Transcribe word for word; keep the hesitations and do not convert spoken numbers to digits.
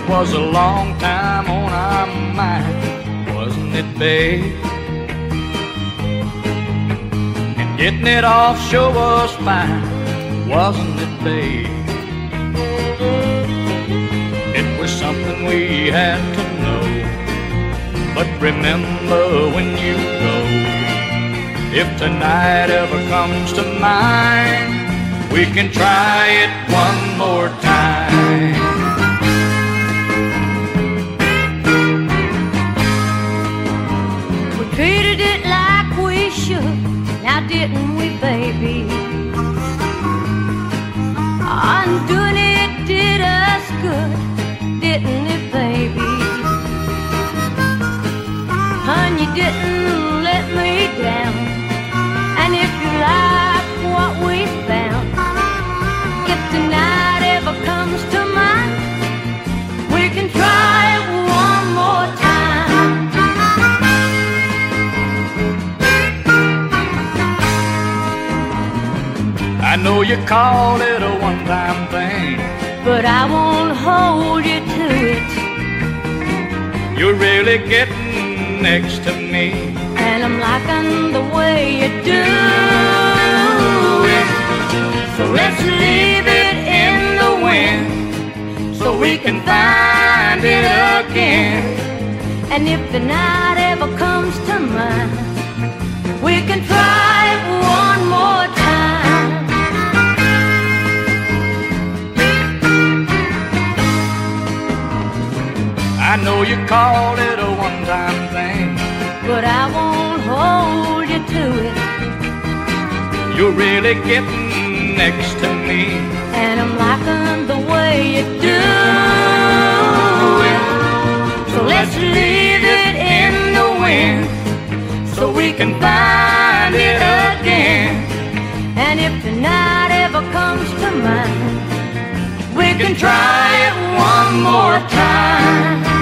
was a long time on our mind, wasn't it, babe? And getting it off sure was fine, wasn't it, babe? It was something we had to know. But remember when you go, if tonight ever comes to mind, we can try it one more time. We treated it like we should, now didn't we, baby? Undoing it did us good, didn't it, baby? Hun, you didn't let me down. And if you like what we found, if tonight ever comes to mind, we can try it one more time. I know you call it a one-time thing, but I won't hold you to it. You're really getting next to me, and I'm liking the way you do it. So let's leave it in the wind, so we can find it again. And if the night ever comes to mind, we can try it one more time. I know you call it a one-time thing, but I won't hold you to it. You're really getting next to me, and I'm liking the way you do it. So let's leave it in the wind, so we can find it again. And if the night ever comes to mind, we can try it one more time.